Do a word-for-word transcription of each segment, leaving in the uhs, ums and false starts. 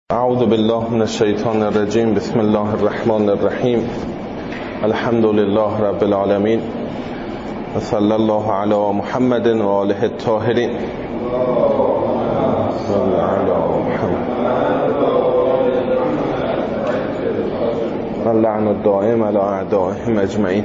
اعوذ بالله من الشیطان الرجیم. بسم الله الرحمن الرحیم. الحمد لله رب العالمین و صلی الله علی محمد و آله الطاهرین. صلی علی محمد و لعن الدائم علی اعدائهم اجمعین.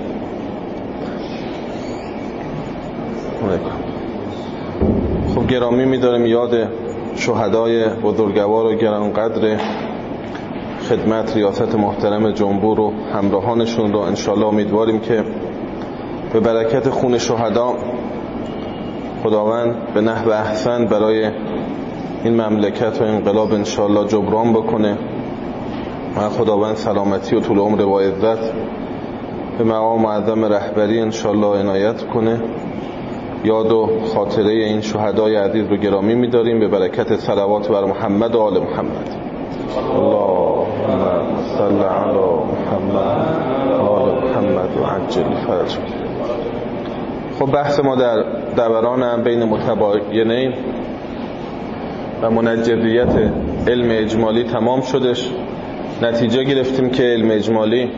خب گرامی می‌داریم یاد شهدای بزرگوار و گرانقدر خدمت ریاست محترم جمهور و همراهانشون رو انشالله امیدواریم که به برکت خون شهدا خداوند به نحو احسن برای این مملکت و انقلاب انشالله جبران بکنه و خداوند سلامتی و طول عمر با عزت به مقام معظم رهبری انشالله عنایت کنه. یاد و خاطره این شهدای عزیز رو گرامی می‌داریم به برکت صلوات بر محمد و آل محمد. اللهم صل علی محمد و آل محمد و عجل فرج. خب بحث ما در دوران هم بین متباینین و منجزیت علم اجمالی تمام شدش. نتیجه گرفتیم که علم اجمالی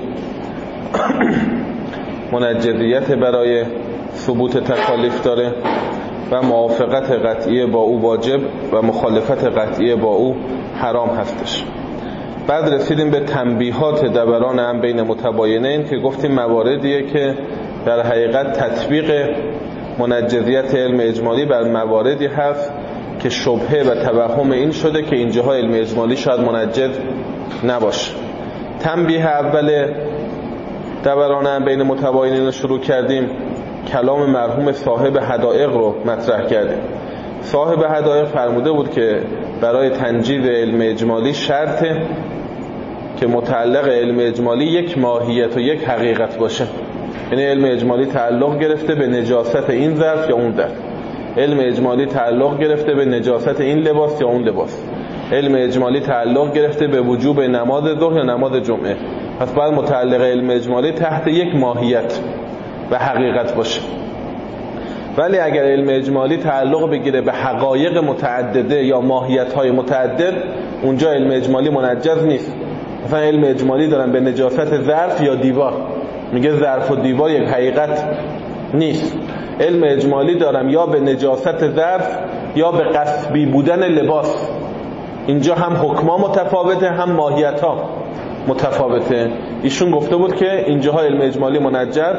منجزیت برای ثبوت تکالیف داره و موافقت قطعی با او واجب و مخالفت قطعی با او حرام هستش. بعد رسیدیم به تنبیهات دوران هم بین متباینین که گفتیم مواردیه که در حقیقت تطبیق منجزیت علم اجمالی بر مواردی هست که شبهه و توهم این شده که اینجاها علم اجمالی شاید منجز نباشه. تنبیه اول دوران هم بین متباینین رو شروع کردیم. کلام مرحوم صاحب حدائق رو مطرح کردیم. صاحب حدائق فرموده بود که برای تنجیز علم اجمالی شرطه که متعلق علم اجمالی یک ماهیت و یک حقیقت باشه. یعنی علم اجمالی تعلق گرفته به نجاست این ظرف یا اون ظرف، علم اجمالی تعلق گرفته به نجاست این لباس یا اون لباس، علم اجمالی تعلق گرفته به وجوب نماز ظهر یا نماز جمعه. پس باید متعلق علم اجمالی تحت یک ماهیت و حقیقت باشه. ولی اگر علم اجمالی تعلق بگیره به حقایق متعدده یا ماهیت‌های متعدد، اونجا علم اجمالی منجز نیست. مثلا علم اجمالی دارن به نجاست ظرف یا دیوار، میگه ظرف و دیوار یک حقیقت نیست. علم اجمالی دارم یا به نجاست ظرف یا به غصبی بودن لباس. اینجا هم حکما متفاوته هم ماهیت‌ها متفاوته. ایشون گفته بود که اینجاها علم اجمالی منجز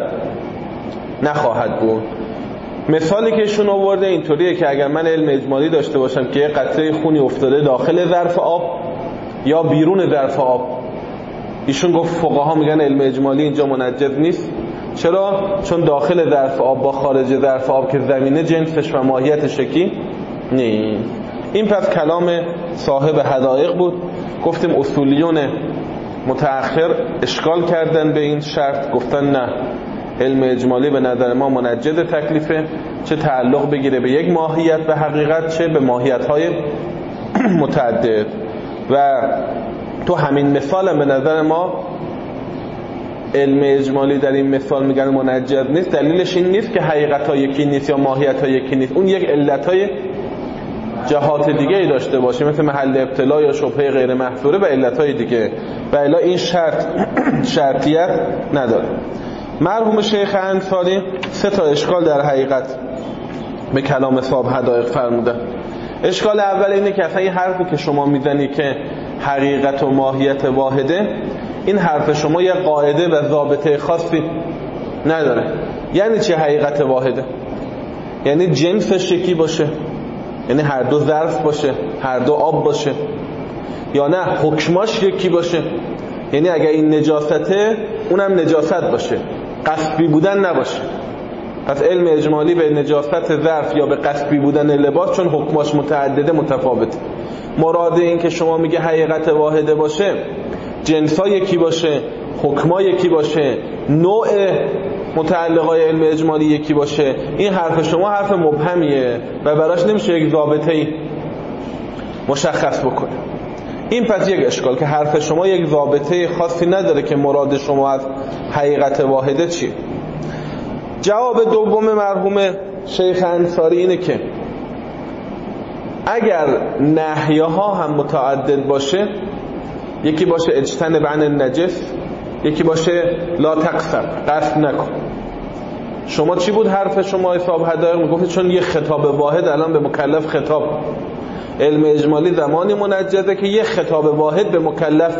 نخواهد بود. مثالی که ایشون آورده اینطوریه که اگر من علم اجمالی داشته باشم که یه قطره خونی افتاده داخل ظرف آب یا بیرون ظرف آب، ایشون گفت فقها میگن علم اجمالی اینجا منجز نیست. چرا؟ چون داخل ظرف آب با خارج ظرف آب که زمینه جنسش و ماهیتش یکی نیست. این پس کلام صاحب حدائق بود. گفتیم اصولیون متأخر اشکال کردن به این شرط، گفتن نه، علم اجمالی به نظر ما منجز تکلیفه، چه تعلق بگیره به یک ماهیت و حقیقت چه به ماهیت‌های متعدد. و تو همین مثال هم به نظر ما علم اجمالی در این مثال میگن منجز نیست. دلیلش این نیست که حقیقت‌ها یکی نیست یا ماهیت‌ها یکی نیست، اون یک علت‌های جهات دیگه ای داشته باشه، مثل محل ابتلا یا شبهه غیر محصوره و علت‌های دیگه، و الا این شرط شرطیت نداره. مرحوم شیخ انصاری سه تا اشکال در حقیقت به کلام صاحب حدائق فرموده. اشکال اول اینه که اصلا این حرفی که شما میزنی که حقیقت و ماهیت واحده، این حرف شما یه قاعده و ضابطه خاصی نداره. یعنی چه حقیقت واحده؟ یعنی جنسش یکی باشه، یعنی هر دو ظرف باشه، هر دو آب باشه، یا نه حکماش یکی باشه، یعنی اگر این نجاسته اونم نجاست باشه، غصبی بودن نباشه. پس علم اجمالی به نجاست ظرف یا به غصبی بودن لباس چون حکماش متعدده متفاوته. مراد این که شما میگه حقیقت واحده باشه، جنسا یکی باشه، حکما یکی باشه، نوع متعلقای علم اجمالی یکی باشه، این حرف شما حرف مبهمیه و براش نمیشه یک ضابطه‌ای مشخص بکنه. این پس یک اشکال که حرف شما یک ضابطه خاصی نداره که مراد شما از حقیقت واحده چیه. جواب دوم مرحوم شیخ انصاری اینه که اگر نهیها هم متعدد باشه، یکی باشه اجتنب عن النجس، یکی باشه لا تقصر، قصد نکن. شما چی بود حرف شما حساب حدایق؟ میگفتید چون یه خطاب واحد الان به مکلف خطاب. علم اجمالی زمانی منجزه که یه خطاب واحد به مکلف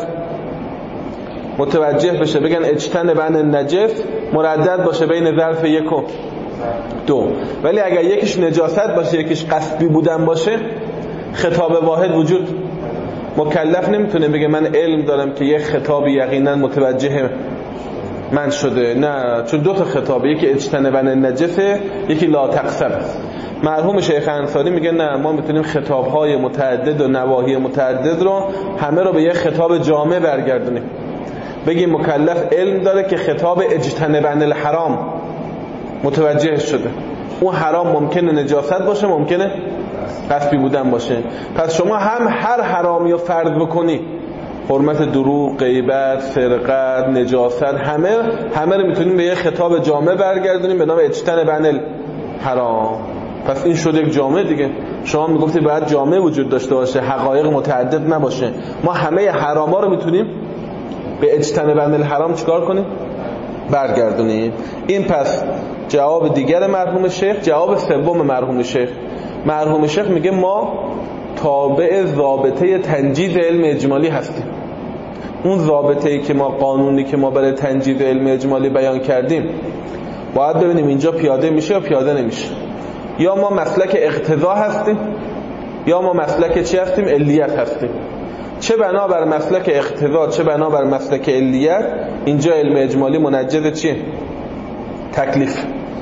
متوجه بشه، بگن اجتنب عن النجس، مردد باشه بین ظرف یک و دو. ولی اگر یکیش نجاست باشه یکیش قصدی بودن باشه، خطاب واحد وجود مکلف نمیتونه بگه من علم دارم که یک خطاب یقینا متوجه من شده، نه، چون دو تا خطابه، یکی اجتنب عن النجسه، یکی لا تقصر. مرحوم شیخ انصاری میگه نه، ما میتونیم خطابهای متعدد و نواهی متعدد رو همه رو به یک خطاب جامع برگردونیم، بگیم مکلف علم داره که خطاب اجتنب عن الحرام متوجه شده. اون حرام ممکنه نجاست باشه، ممکنه قصدی بودن باشه. پس شما هم هر حرامی رو فرض بکنی، حرمت دروغ، غیبت، سرقت، نجاست، همه همه رو میتونیم به یه خطاب جامع برگردونیم به نام اجتنب عن الحرام. پس این شده یک جامع دیگه. شما میگفتی باید جامع وجود داشته باشه، حقایق متعدد نباشه. ما همه حراما رو میتونیم به اجتنب عن الحرام چیکار کنیم؟ برگردونیم. این پس جواب دیگر مرحوم شیخ. جواب سوم مرحوم شیخ، مرحوم شیخ میگه ما تابع ضابطه تنجیز علم اجمالی هستیم. اون ضابطه‌ای که ما، قانونی که ما برای تنجیز علم اجمالی بیان کردیم، باید ببینیم اینجا پیاده میشه یا پیاده نمیشه. یا ما مسلک اقتضا هستیم یا ما مسلک چی هستیم؟ علیت هستیم. چه بنا بر مسلک اقتضا چه بنا بر مسلک علیت، اینجا علم اجمالی منجز چیه؟ تکلیف.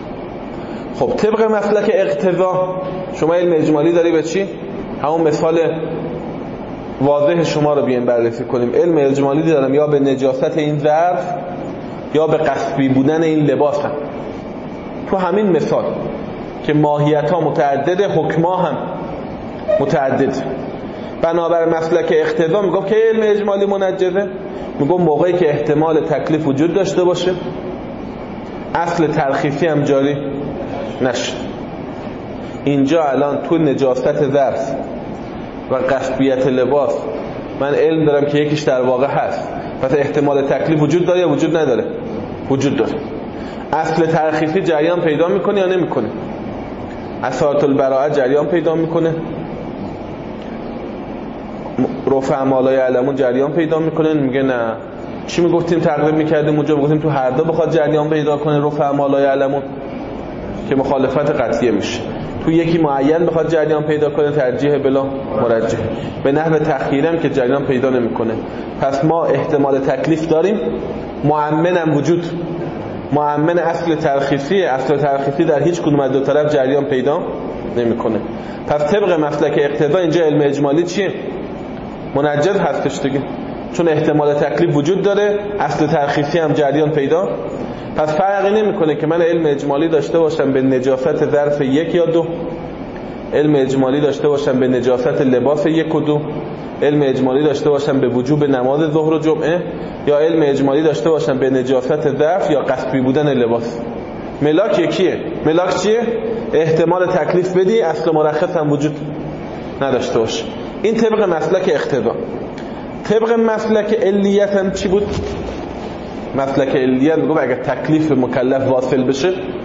خب طبق مسلک اقتضا شما علم اجمالی داری به چی؟ همون مثال واضح شما رو بیایم بررسی کنیم. علم اجمالی دارم یا به نجاست این ظرف یا به قصبی بودن این لباس هم. تو همین مثال که ماهیت ها متعدده، حکما هم متعدد. بنابر مسلک اقتضا میگفت که علم اجمالی منجزه، میگفت موقعی که احتمال تکلیف وجود داشته باشه، اصل ترخیصی هم جاری نشه. اینجا الان تو نجاست ظرف و قصبیت لباس من علم دارم که یکیش در واقع هست، پس احتمال تکلیف وجود داره یا وجود نداره؟ وجود داره. اصل ترخیصی جریان پیدا میکنه یا نمیکنه؟ اثرات البراءه جریان پیدا میکنه؟ رفع ما لا یعلمون جریان پیدا میکنه؟ میگه نه. چی میگفتیم تقریب میکردیم اونجا؟ میگفتیم تو هر دو بخواد جریان پیدا کنه رفع ما لا یعلمون که مخالفت قطعیه میشه، تو یکی معین بخواد جریان پیدا کنه ترجیح بلا مرجح، به نحو تخییرم که جریان پیدا نمیکنه. پس ما احتمال تکلیف داریم، مؤمنم وجود، مؤمن اصل ترخیصی، اصل ترخیصی در هیچ کدوم از دو طرف جریان پیدا نمیکنه. پس طبق مسلک اقتضا اینجا علم اجمالی چیه؟ منجز هستش دیگه، چون احتمال تکلیف وجود داره، اصل ترخیصی هم جریان پیدا. پس فرقی نمیکنه که من علم اجمالی داشته باشم به نجاست ظرف یک یا دو، علم اجمالی داشته باشم به نجاست لباس یک و دو، علم اجمالی داشته باشم به وجوب نماز ظهر و جمعه، یا علم اجمالی داشته باشم به نجاست ظرف یا قصبی بودن لباس. ملاک یکیه. ملاک چیه؟ احتمال تکلیف بدی، اصل مرخص هم وجود نداشته باشه. این طبق مسلک اقتضا. طبق مسلک علیت هم چی بود؟ مسلک علیت میگه اگر تکلیف مکلف واصل بشه،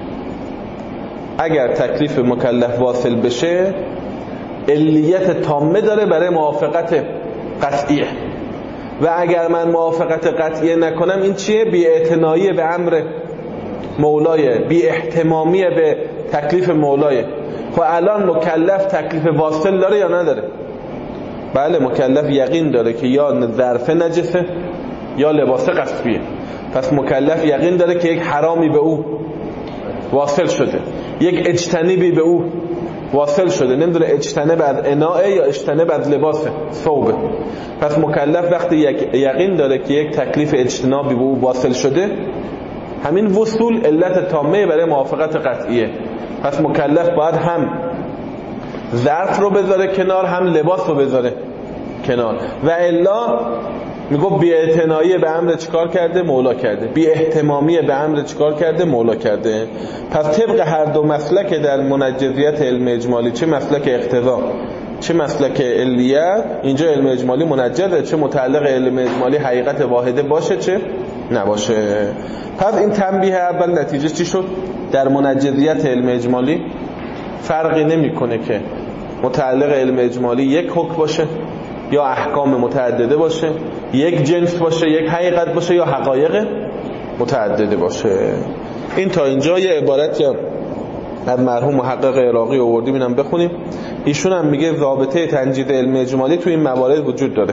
اگر تکلیف مکلف واصل بشه علیت تامه داره برای موافقت قطعیه، و اگر من موافقت قطعیه نکنم این چیه؟ بی اعتنایی به امر مولای، بی احتمامی به تکلیف مولای. خب الان مکلف تکلیف واصل داره یا نداره؟ بله، مکلف یقین داره که یا ظرف نجسه یا لباس قصبیه. پس مکلف یقین داره که یک حرامی به او واصل شده، یک اجتنبی به او واصل شده، نمیدونه اجتنب از اناء یا اجتنب از لباس ثوبه. پس مکلف وقتی یک یقین داره که یک تکلیف اجتنابی به او واصل شده، همین وصول علت تامه برای موافقت قطعیه. پس مکلف باید هم ظرف رو بذاره کنار، هم لباس رو بذاره کنار، و الا میگه بی اعتنایی به امر چیکار کرده؟ مولا کرده. بی احتمامی به امر چیکار کرده؟ مولا کرده. پس طبق هر دو مسلک در منجزیت علم اجمالی، چه مسلک اقتضا چه مسلک علیت اینجا علم اجمالی منجزه، چه متعلق علم اجمالی حقیقت واحده باشه چه نباشه. پس این تنبیه اول نتیجه چی شد؟ در منجزیت علم اجمالی فرقی نمیکنه که متعلق علم اجمالی یک حکم باشه یا احکام متعدده باشه، یک جنس باشه، یک حقیقت باشه، یا حقایق متعدده باشه. این تا اینجا یه عبارتی از مرحوم محقق عراقی آوردیم، اینم بخونیم. ایشون هم میگه ضابطه تنجید علم اجمالی تو این موارد وجود داره.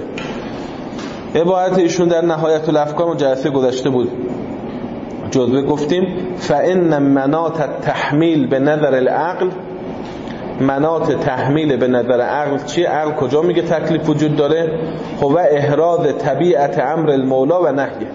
عبارت ایشون در نهایت الافکار و جلسه گذشته بود جزوه گفتیم فإن مناط التحمیل به نظر العقل، مناط تحمیل به نظر عقل چیه؟ عقل کجا میگه تکلیف وجود داره؟ خب احراز طبیعت امر المولا و نهیه،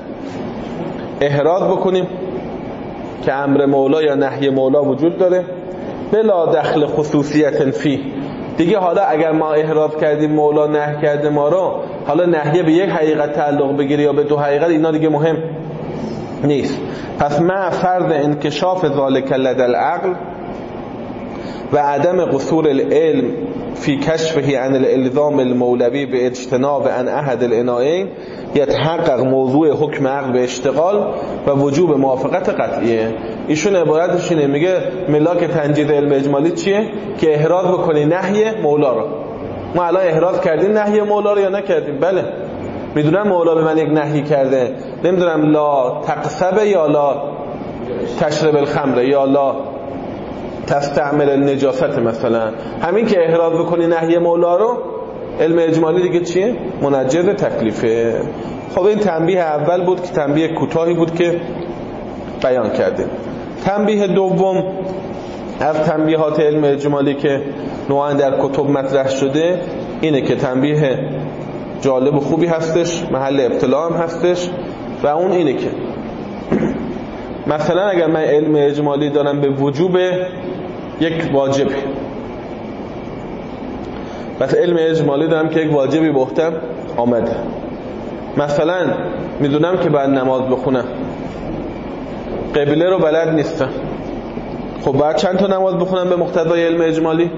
احراز بکنیم که امر مولا یا نهی مولا وجود داره بلا دخل خصوصیت فی. دیگه حالا اگر ما احراز کردیم مولا نهی کرده ما رو، حالا نهیه به یک حقیقت تعلق بگیره یا به دو حقیقت، اینا دیگه مهم نیست. پس مع فرض انکشاف ذالک لدى العقل و عدم قصور العلم فی کشفه عن الالزام المولوی به اجتناب عن احد العنایین، یتحقق موضوع حکم عقل به اشتغال و وجوب موافقت قطعیه. ایشون عبارتش اینه، میگه ملاک تنجید علم اجمالی چیه؟ که احراز بکنی نهی مولا رو. ما الان احراز کردیم نهی مولا رو یا نکردیم؟ بله، میدونم مولا به من یک نهی کرده، نمیدونم لا تقصب یا لا تشرب الخمر یا لا تستعمل النجاست مثلا. همین که احراز بکنی نهی مولا رو، علم اجمالی دیگه چیه؟ منجز تکلیفه. خب این تنبیه اول بود که تنبیه کوتاهی بود که بیان کردیم. تنبیه دوم از تنبیهات علم اجمالی که نوعا در کتب مطرح شده اینه که تنبیه جالب و خوبی هستش، محل ابتلا هم هستش، و اون اینه که مثلا اگر من علم اجمالی دارم به وجوب یک واجبی، پس علم اجمالی دارم که یک واجبی به عهده‌ام آمده، مثلا میدونم که باید نماز بخونم، قبله رو بلد نیستم، خب باید چند تا نماز بخونم به مقتضای علم اجمالی؟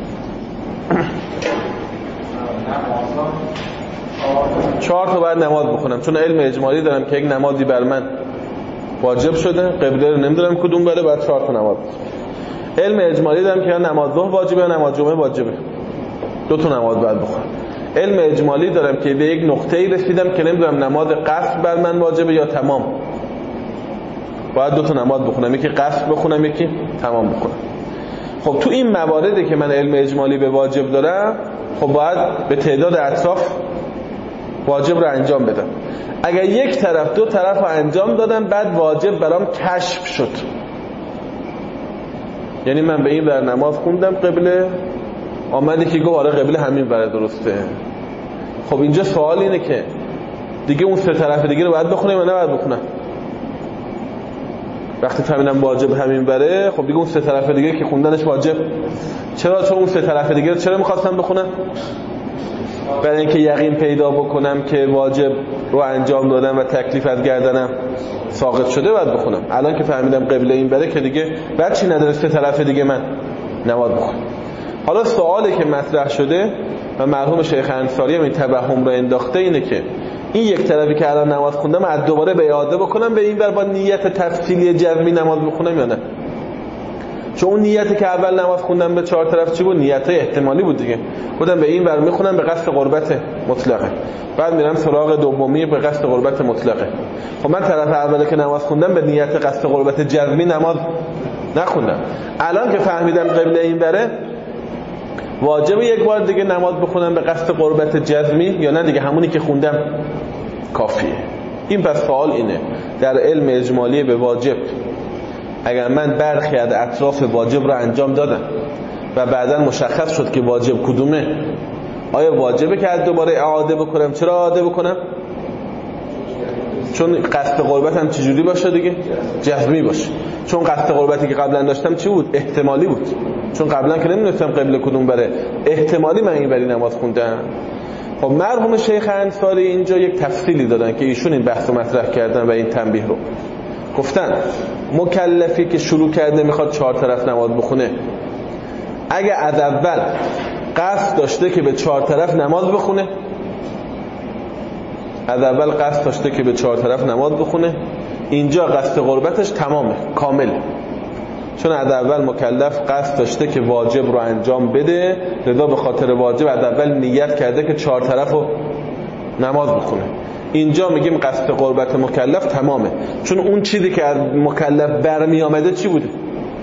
چهار تا باید نماز بخونم، چون علم اجمالی دارم که یک نمازی بر من واجب شده، قبله رو نمیدونم کدوم بره، باید چهار تا نماز. علم اجمالی دارم که یا نماز ظهر واجبه یا نماز جمعه واجبه، دو تا نماز باید بخونم. علم اجمالی دارم که به یک نقطه‌ای رسیدم که نمیدونم نماز قصر بر من واجبه یا تمام، باید دو تا نماز بخونم، یکی قصر بخونم یکی تمام بخونم. خب تو این مواردی که من علم اجمالی به واجب دارم، خب باید به تعداد اطراف واجب رو انجام بدم. اگر یک طرف دو طرف رو انجام دادم بعد واجب برام کشف شد، یعنی من به این ور نماز خوندم قبله، آمده که گفت آره قبله همین ور درسته. خب اینجا سوال اینه که دیگه اون سه طرف دیگه رو باید بخونم یا نه باید بخونم؟ وقتی فهمیدم واجب همین بره، خب دیگه اون سه طرف دیگه که خوندنش واجب، چرا؟ چون اون سه طرف دیگه رو چرا می‌خواستم بخونم؟ برای اینکه یقین پیدا بکنم که واجب رو انجام دادم و تکلیف از گردنم ساقط شده باید بخونم. الان که فهمیدم قبله این بره که دیگه بعد چی نداره سه طرف دیگه من نماز بخونم. حالا سوالی که مطرح شده و مرحوم شیخ انصاری هم این توهم رو انداخته اینه که این یک طرفی که الان نماز خوندم از دوباره به اعاده بکنم به این بر با نیت تفصیلی جزمی نماز بخونم یا نه؟ چون اون نیتی که اول نماز خوندم به چهار طرف چی بود؟ نیت احتمالی بود دیگه. بودم به این بر میخونم به قصد قربت مطلقه، بعد میرم سراغ دومی به قصد قربت مطلقه. خب من طرف اولی که نماز خوندم به نیت قصد قربت جزمی نماز نخوندم. الان که فهمیدم قبله این بره، واجبه یک بار دیگه نماز بخونم به قصد قربت جزمی یا نه دیگه همونی که خوندم کافیه؟ این پس سوال اینه، در علم اجمالی به واجب اگر من برخی از اطراف واجب رو انجام دادم و بعداً مشخص شد که واجب کدومه، آیا واجبه که از دوباره اعاده بکنم؟ چرا اعاده بکنم؟ چون قصد قربتم چجوری باشه دیگه؟ جزمی باشه. چون قصد قربتی که قبلا داشتم چی بود؟ احتمالی بود. چون قبلا که نمیدونستم قبله کدوم بره، احتمالی من این بری نماز خوندم. خب مرحوم شیخ انصاری اینجا یک تفصیلی دادن که ایشون این بحث رو مطرح کردن و این تنبیه رو گفتن مکلفی که شروع کرده میخواد چهار طرف نماز بخونه، اگه از اول قصد داشته که به چهار طرف نماز بخونه، از اول قصد داشته که به چهار طرف نماز بخونه، اینجا قصد قربتش تمامه، کامل، چون از اول مکلف قصد داشته که واجب رو انجام بده، لذا به خاطر واجب از اول نیت کرده که چهار طرف رو نماز بخونه. اینجا میگیم قصد قربت مکلف تمامه، چون اون چیزی که از مکلف برمی آمده چی بوده؟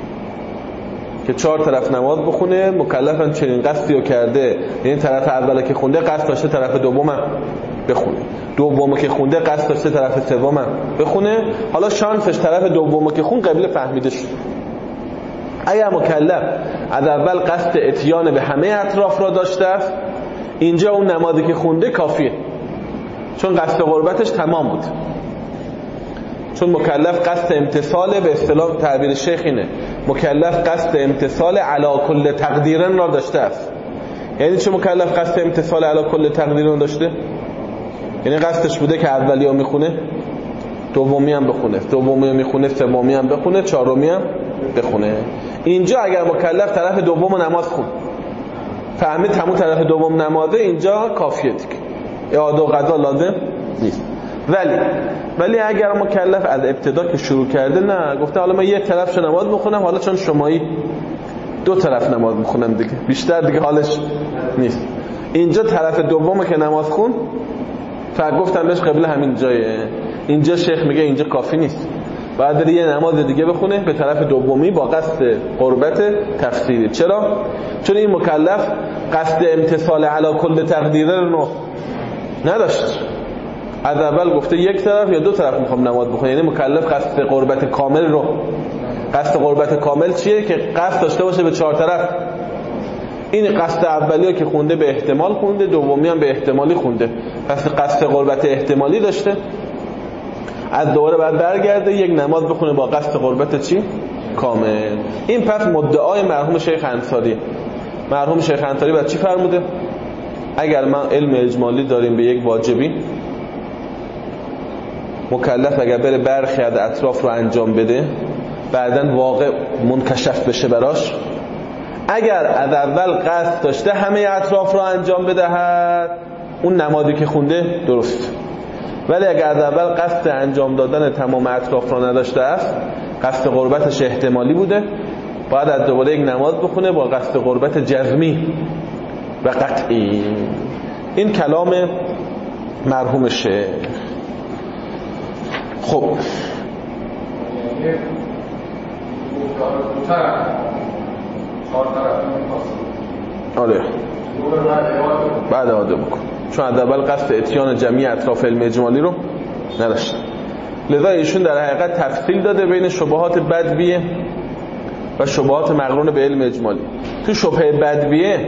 که چهار طرف نماز بخونه. مکلف هم چنین قصدی رو کرده، یعنی طرف اوله که خونده قصد داشته طرف دوم هم بخونه، دومو که خونده قصد داشته طرف سوم هم بخونه. حالا شانسش طرف دومو که خون قبیل فهمیده شد. اگر مکلف از اول قصد اتیان به همه اطراف را داشته است، اینجا اون نمازی که خونده کافیه، چون قصد قربتش تمام بود. چون مکلف قصد امتصال، به اصطلاح تعبیر شیخ اینه، مکلف قصد امتصال علی کل تقدیرن را داشته است. یعنی چه مکلف قصد امتصال علی کل تقدیرن داشته؟ یعنی قصدش بوده که اولی ها میخونه، دومی هم بخونه، دومی هم میخونه، سومی هم بخونه، چهارمی هم بخونه. اینجا اگر مکلف طرف دوم نماز خون، فهمید همون طرف دوم نمازه، اینجا کافیه دیگه، اعاده و قضا لازم نیست. ولی ولی اگر مکلف از ابتدا که شروع کرده، نه گفته حالا من یک طرف شو نماز میخونم، حالا چون شمایی دو طرف نماز میخونم دیگه، بیشتر دیگه حالش نیست، اینجا طرف دومه که نماز خون، فقط گفتم بهش قبل همین جایه. اینجا شیخ میگه اینجا کافی نیست، باید یه نماز دیگه بخونه به طرف دومی با قصد قربت تفسیری. چرا؟ چون این مکلف قصد امتصال علی کل تقدیره رو نداشت، از اول گفته یک طرف یا دو طرف میخوام نماز بخونه. یعنی مکلف قصد قربت کامل رو، قصد قربت کامل چیه؟ که قصد داشته باشه به چهار طرف. این قصد اولیه که خونده به احتمال خونده، دومی هم به احتمالی خونده، پس قصد قربت احتمالی داشته، از دوباره بعد برگرده یک نماز بخونه با قصد قربت چی؟ کامل. این پس مدعای مرحوم شیخ انصاری. مرحوم شیخ انصاری بعد چی فرموده؟ اگر ما علم اجمالی داریم به یک واجبی، مکلف اگر بره برخی از اطراف رو انجام بده، بعدن واقع منکشف بشه براش، اگر از اول قصد داشته همه اطراف رو انجام بدهد، اون نمازی که خونده درست. ولی اگر از اول قصد انجام دادن تمام اطراف رو نداشته است، قصد قربتش احتمالی بوده، باید از دوباره یک نماز بخونه با قصد قربت جزمی و قطعی. این کلام مرحوم شیخ. خب آره بعد اعاده بکن، چون از اول قصد اتیان جمعی اطراف علم اجمالی رو نداشت. لذا ایشون در حقیقت تفصیل داده بین شبهات بدویه و شبهات مقرون به علم اجمالی. تو شبهه بدویه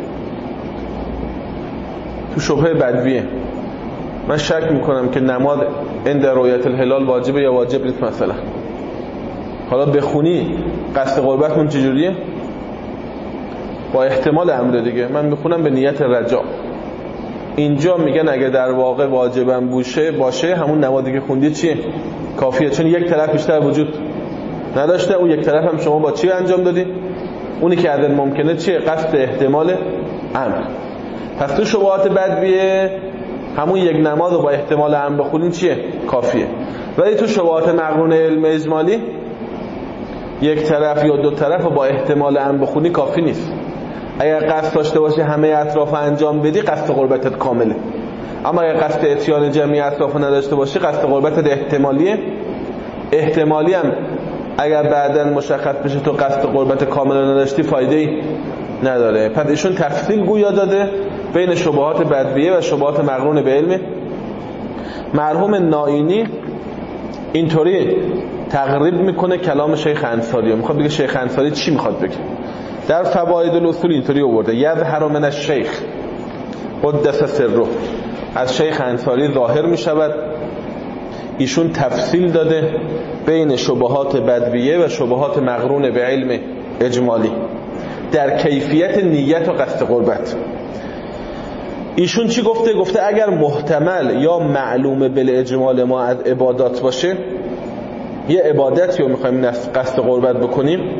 تو شبهه بدویه من شک میکنم که نماز عند رؤیت الهلال واجبه یا واجب نیست. مثلا حالا بخونی قصد قربتمون چجوریه؟ با احتمال امر دیگه، من میخونم به نیت رجاء. اینجا میگن اگه در واقع واجبم باشه باشه همون نمازی که خوندی چیه؟ کافیه، چون یک طرف بیشتر وجود نداشته. اون یک طرف هم شما با چی انجام دادی؟ اونی که عدد ممکنه چیه؟ قصد احتمال امر. پس تو شبهات بدویه همون یک نماز رو با احتمال امر بخونین چیه؟ کافیه. ولی تو شبهات مقرون علم اجمالی یک طرف یا دو طرف رو با احتمال امر بخونی کافی نیست. اگر قصد داشته باشی همه اطراف انجام بدی، قصد قربتت کامله. اما اگر قصد اتیان جمعی اطراف نداشته باشی، قصد قربتت احتمالیه. احتمالی هم اگر بعداً مشخص بشه تو قصد قربت کامل نداشتی، فایده‌ای نداره. پس ایشون تفصیل گویا داده بین شبهات بدویه و شبهات مقرون به علم. مرحوم نائینی اینطوری تقریب میکنه کلام شیخ انصاری. میخواد بگه شیخ انصاری چی میخواد بگه؟ در فواید الاصول اینطوری آورده: یظهر من الشیخ قدس سره. از شیخ انصاری ظاهر میشود ایشون تفصیل داده بین شبهات بدویه و شبهات مقرون به علم اجمالی در کیفیت نیت و قصد قربت. ایشون چی گفته؟ گفته اگر محتمل یا معلوم بالاجمال ما از عبادات باشه، یه عبادتی رو میخوایم قصد قربت بکنیم،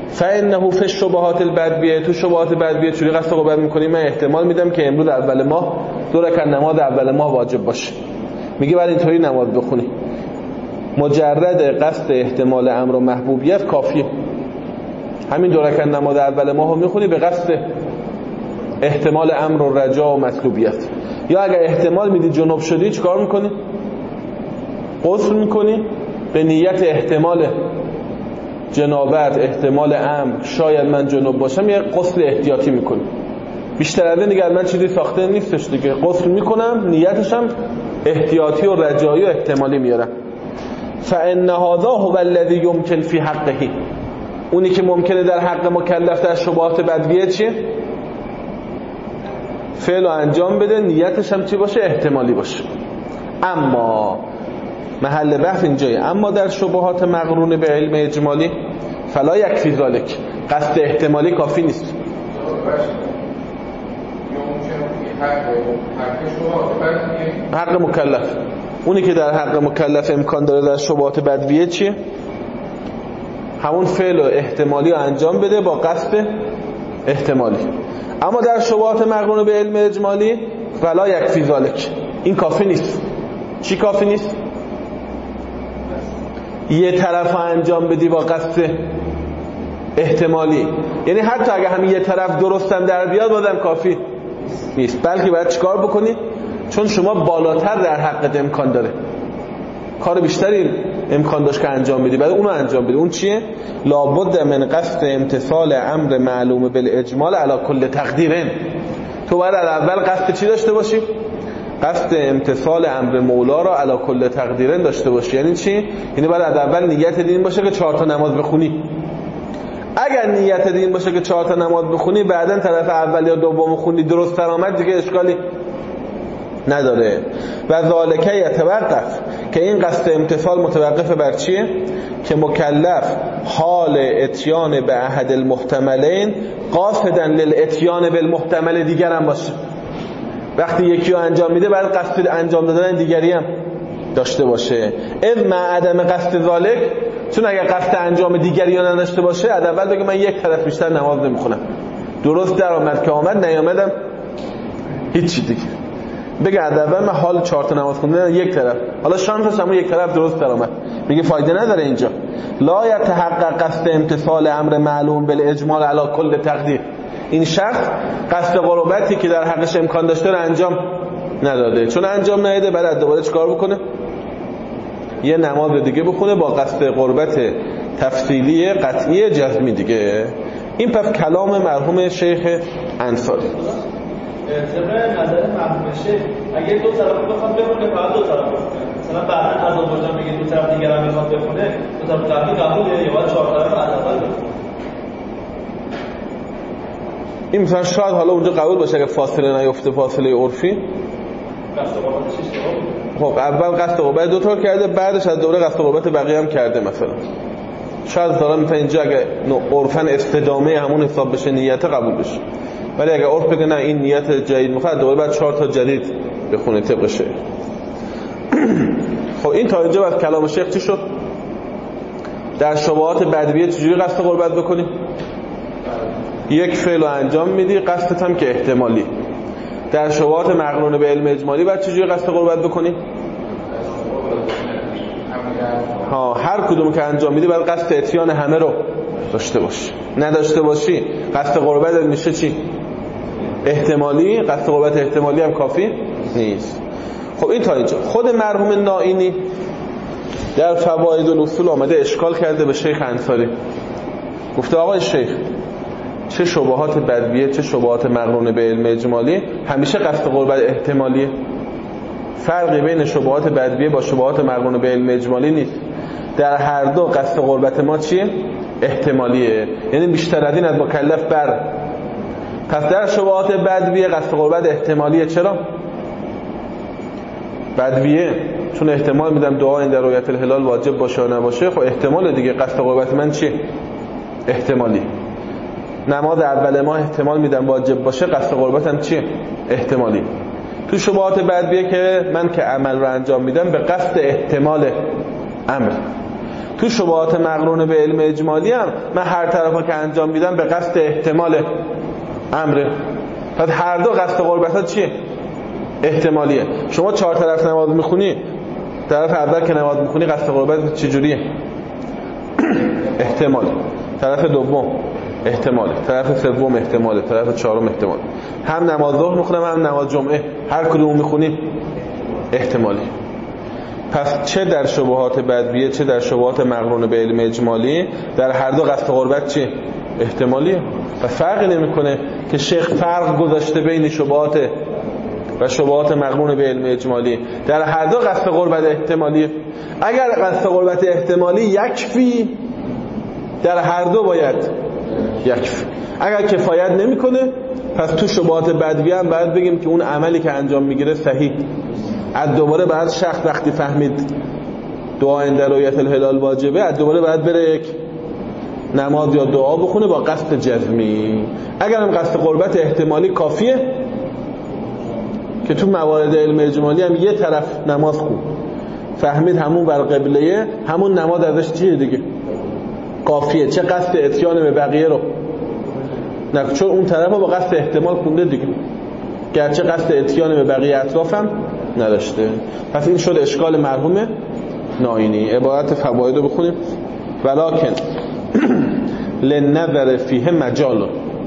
فانه فی الشبهات البدویه، تو شبهات بدویه چوری قصد قربت میکنی؟ من احتمال میدم که امروز اول ماه دو رکعت نماز اول ماه واجب باشه. میگه بعد اینطوری نماز بخونی. مجرد قصد احتمال امر و محبوبیت کافیه. همین دو رکعت نماز اول ماه رو میخونی به قصد احتمال امر و رجا و مطلوبیت. یا اگر احتمال میدی جنوب شدی چیکار میکنی؟ غسل میکنی به نیت احتمال جنابت، احتمال امر، شاید من جنوب باشم، یه غسل احتیاطی میکنی. بیشتر از این دیگه من چیزی ساخته نیستش دیگه. غسل میکنم، نیتشم احتیاطی و رجایی و احتمالی میارم. فان هذا هو الذی یمکن فی حقه، اونی که ممکنه در حق مکلف در شبهات بدویه چیه؟ فعل و انجام بده، نیتش هم چی باشه؟ احتمالی باشه. اما محل بحث اینجایی، اما در شبهات مقرون به علم اجمالی فلا یکفی ذالک، قصد احتمالی کافی نیست. حق مکلف، اونی که در حق مکلف امکان داره در شبهات بدویه چیه؟ همون فعل و احتمالی رو انجام بده با قصد احتمالی. اما در شبهات مقرون به علم اجمالی فلا یکفی ذالک، این کافی نیست. چی کافی نیست؟ یه طرف انجام بدی با قصد احتمالی، یعنی حتی اگه همین یه طرف درستم در بیاد بازم کافی نیست، بلکه باید چیکار بکنی؟ چون شما بالاتر در حقت امکان داره، کار بیشتری امکان داشت که انجام بدی، بعد اونو انجام بدی. اون چیه؟ لابد من قصد امتثال امر معلوم بالاجمال علی کل تقدیرن. تو باید اول قصد چی داشته باشی؟ قصد امتثال امر مولا را علی کل تقدیرن داشته باشی. یعنی چی؟ یعنی باید اول نیت دین باشه که چهار تا نماز بخونی. اگر نیت دین باشه که چهار تا نماز بخونی، بعدن طرف اول یا دوم خونی درست تر آمد، دیگه اشکالی نداره. و ذالکه یتوقف، که این قصد امتثال متوقف بر چیه؟ که مکلف حال اتیان به احد المحتملین قاصدا للاتیان بالمحتمل دیگر هم باشه. وقتی یکی رو انجام میده بعد قصد انجام دادن دیگری هم داشته باشه. اذ مع عدم قصد ذالک، چون اگر قصد انجام دیگری رو نداشته باشه، از اول بگه من یک طرف بیشتر نماز نمیخونم، درست در آمد که آمد، نیامدم هیچی دیگه. بگه از اول من حال چهار تا نماز خوندن یک طرف، حالا شانسش هم یک طرف درست در آمد، میگه فایده نداره اینجا. لا یتحقق قصد امتثال امر معلوم بالاجمال علی کل تقدیر. این شخص قصد قربتی که در حقش امکان داشته رو انجام نداده، چون انجام نداده بعد دوباره چیکار بکنه؟ یه نماز دیگه بخونه با قصد قربت تفصیلی قطعی جزمی دیگه. این پس کلام مرحوم شیخ انصاری. طبق نظر مرحوم شیخ اگه دو طرف بخواد بخونه فقط دو طرف بخونه، مثلا بعدا از آبادان میگه دو طرف دیگه هم میخواد بخونه، دو طرف قبلی قبوله یا باید چهار طرف از اول بخونه؟ این مثلا شاید حالا اونجا قبول باشه اگه فاصله نیفته، فاصله عرفی. قصد قربتش اشتباه. خب اول قصد قربت دو تا کرده، بعدش از دوره قصد قربت بقیه هم کرده مثلا. شاید مثلا مثلا اینجا اگه عرفاً استدامه همون حساب بشه نیت قبول بشه. ولی اگه عرف بگه نه این نیت جدید میخواد، دوباره بعد چهار تا جدید بخونه طبق شیخ. خب این تا اینجا از کلام شیخ چی شد؟ در شبهات بدویه چجوری قصد قربت بکنی؟ یک فعل رو انجام میدی، قصدت هم که احتمالی. در شبهات مقرون به علم اجمالی بعد چجوری قصد قربت بکنی؟ ها هر کدوم که انجام میدی بعد قصد اتیان همه رو داشته باشی. نداشته باشی قصد قربت میشه چی؟ احتمالی. قصد قربت احتمالی هم کافی نیست. خب این تا اینجا. خود مرحوم نائینی در فواید الاصول آمده اشکال کرده به شیخ انصاری، گفته آقای شیخ چه شبهات بدویه چه شبهات مقرون به علم اجمالی همیشه قصد قربت احتمالیه. فرقی بین شبهات بدویه با شبهات مقرون به علم اجمالی نیست. در هر دو قصد قربت ما چیه؟ احتمالیه، یعنی بیشتر از این از مکلف بر. پس در شبهات بدویه قصد قربت احتمالیه. چرا؟ بدویه چون احتمال میدم دعا این در رؤیت الهلال واجب باشه یا نباشه، خب احتمال دیگه قصد قربت من چیه؟ احتمالی. نماز اول ماه احتمال میدم واجب باشه، قصد قربتم چیه؟ احتمالی. تو شبهات بدویه که من که عمل رو انجام میدم به قصد احتمال امر. تو شبهات مقرون به علم اجمالی هم من هر طرفا که انجام میدم به قصد احتمال امره. پس هر دو قصد قربت ها چیه؟ احتمالیه. شما چهار طرف نماز میخونی، طرف اول که نماز میخونی قصد قربت چجوریه؟ احتمال. طرف دوم احتماله، طرف سوم احتماله، طرف چهارم احتماله. هم نماز ظهر میخونم هم نماز جمعه، هر کدوم میخونی احتمالی. پس چه در شبهات بدویه چه در شبهات مقرون به علم اجمالی، در هر دو قصد قربت چیه؟ احتمالیه. و فرقی نمیکنه که شیخ فرق گذاشته بین شبهات و شبهات مقرون به علم اجمالی. در هر دو قصد قربت احتمالیه. اگر قصد قربت احتمالی یکفی، در هر دو باید یکفی. اگر کفایت نمیکنه، پس تو شبهات بدوی هم باید بگیم که اون عملی که انجام میگیره صحیح. از دوباره بعد شخص وقتی فهمید دعا عند رؤیت الهلال واجبه، از دوباره باید بره یک نماز یا دعا بخونه با قصد جزمی. اگر هم قصد قربت احتمالی کافیه، که تو موارد علم اجمالی هم یه طرف نماز خون فهمید همون بر قبله، همون نماز ازش چیه دیگه؟ کافیه. چه قصد اتیان به بقیه رو نه، چون اون طرف با قصد احتمال خونده دیگه، گرچه قصد اتیان به بقیه اطرافم نداشته. پس این شد اشکال مرحوم ناینی. عبارت فواید رو بخونیم. ولکن لنظر فیه مجال،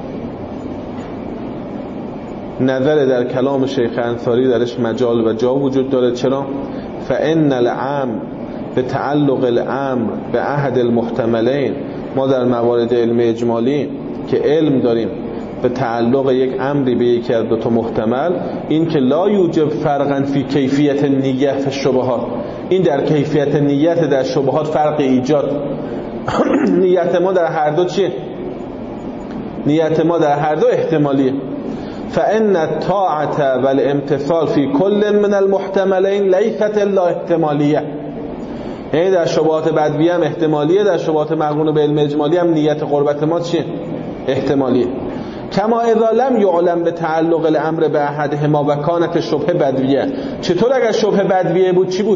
نظر در کلام شیخ انصاری درش مجال و جا وجود داره. چرا؟ فان الامر به تعلق الامر به احد المحتملین، ما در موارد علم اجمالی که علم داریم به تعلق یک امری به یکی از دو تا محتمل، این که لا یوجب فرقا فی کیفیت نیت فی الشبهات، این در کیفیت نیت در شبهات فرق ایجاد. نیت ما در هر دو چیه؟ نیت ما در هر دو احتمالیه. فان الطاعه والامتثال فی کل من المحتملین لیست الا احتمالیه. یعنی در شبهات بدوی هم احتمالیه، در شبهات مقرون به علم اجمالی هم نیت قربت ما چیه؟ احتمالیه. کما اذا لم یعلم به تعلق الامر به احدهما و کانت شبهه بدویه. چطور اگر شبهه بدویه بود چی بود؟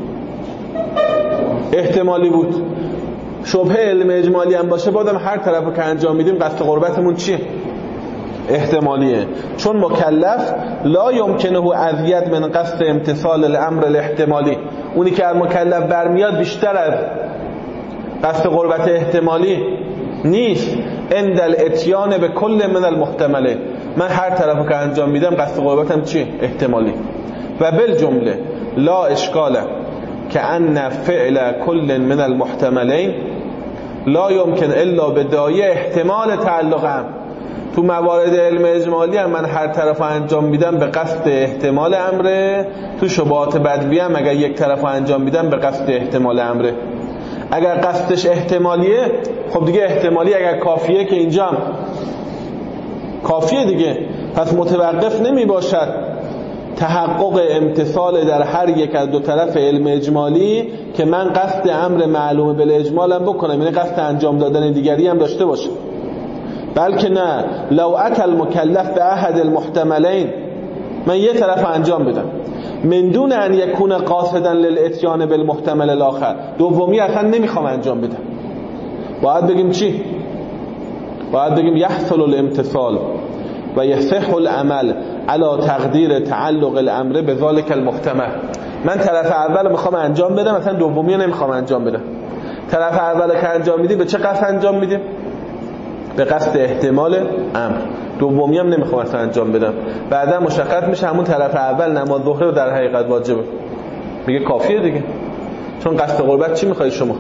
احتمالی بود. شبهه علم اجمالی هم باشه بازم هر طرفو که انجام میدیم قصد قربتمون چیه؟ احتمالیه. چون مکلف لا یمکنه ازید من قصد امتثال الامر الاحتمالی، اونی که از مکلف برمیاد بیشتر از قصد قربت احتمالی نیست. عند الاتیان به کل من المحتمله، من هر طرفو که انجام میدم قصد قربتم چیه؟ احتمالی. و بالجمله لا اشکاله که ان فعل کل من المحتملین لا یمکن الا به دایه احتمال تعلق هم. تو موارد علم اجمالی هم من هر طرف انجام میدم به قصد احتمال امره، تو شبهات بدوی هم اگر یک طرف انجام میدم به قصد احتمال امره. اگر قصدش احتمالیه، خب دیگه احتمالی اگر کافیه که اینجا هم کافیه دیگه، پس متوقف نمی باشد تحقق امتثال در هر یک از دو طرف علم اجمالی که من قصد امر معلوم بالاجمالم بکنم، یعنی قصد انجام دادن دیگری هم داشته باشه. بلکه نه، لو اتى المکلف به احد المحتملین، من یه طرف انجام بدم من دون ان یکون قاصدا للاتیان بالمحتمل الاخر، دومی اصلا نمیخوام انجام بدم، باید بگیم چی؟ باید بگیم یحصل الامتثال و یصح العمل علی تقدیر تعلق الامر بذلک المحتمل. من طرف اول میخوام انجام بدم، مثلا دومی نمیخوام انجام بدم. طرف اول که انجام میدی به چه قصد انجام میدیم؟ به قصد احتمال امر. دومی هم نمیخوام اصلا انجام بدم. بعدا مشخص میشه همون طرف اول نماز ظهر رو در حقیقت واجبه، میگه کافیه دیگه. چون قصد قربت چی میخوای شما؟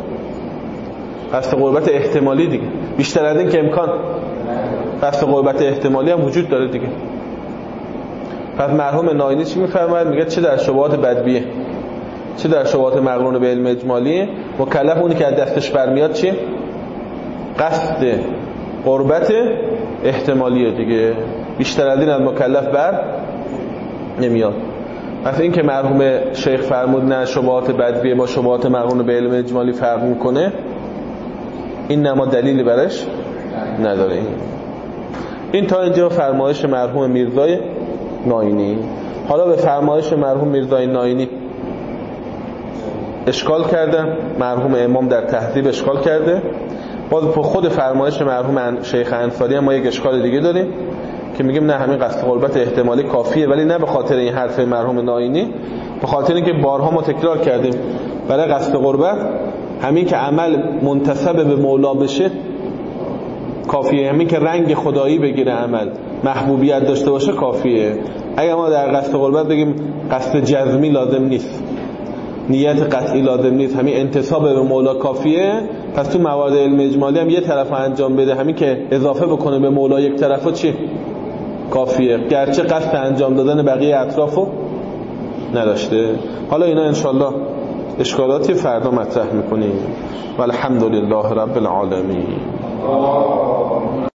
قصد قربت احتمالی دیگه. بیشتر از این که امکان قصد قربت احتمالی هم وجود داره دیگه. پس مرحوم ناینی چی میفرماید؟ میگه چه در شبهات بدویه چه در شبهات مقرون به علم اجمالی، مکلف اونی که از دستش برمیاد چی؟ قصد قربت احتمالیه دیگه. بیشتر از این از مکلف بر نمیاد. پس این که مرحوم شیخ فرمود نه شبهات بدویه با شبهات مقرون به علم اجمالی فرق میکنه، این نما دلیلی برش نداره. این تا اینجا فرمایش مرحوم میرزای ناینی. حالا به فرمایش مرحوم میرزای ناینی اشکال کردن، مرحوم امام در تهذیب اشکال کرده. باز خود فرمایش مرحوم شیخ انصاری هم ما یک اشکال دیگه داریم که میگیم نه همین قصد قربت احتمالی کافیه، ولی نه به خاطر این حرف مرحوم ناینی، به خاطر اینکه بارها ما تکرار کردیم برای قصد قربت همین که عمل منتسب به مولا بشه کافیه، همین که رنگ خدایی بگیره عمل، محبوبیت داشته باشه کافیه. اگر ما در قصد قربت بگیم قصد جزمی لازم نیست، نیت قطعی لازم نیست، همین انتساب به مولا کافیه، پس تو موارد علم اجمالی هم یه طرف انجام بده، همین که اضافه بکنه به مولا یک طرفو چی؟ کافیه، گرچه قصد انجام دادن بقیه اطرافو نداشته. حالا اینا انشالله اشکالاتی فردا مطرح میکنیم. والحمدلله رب العالمین.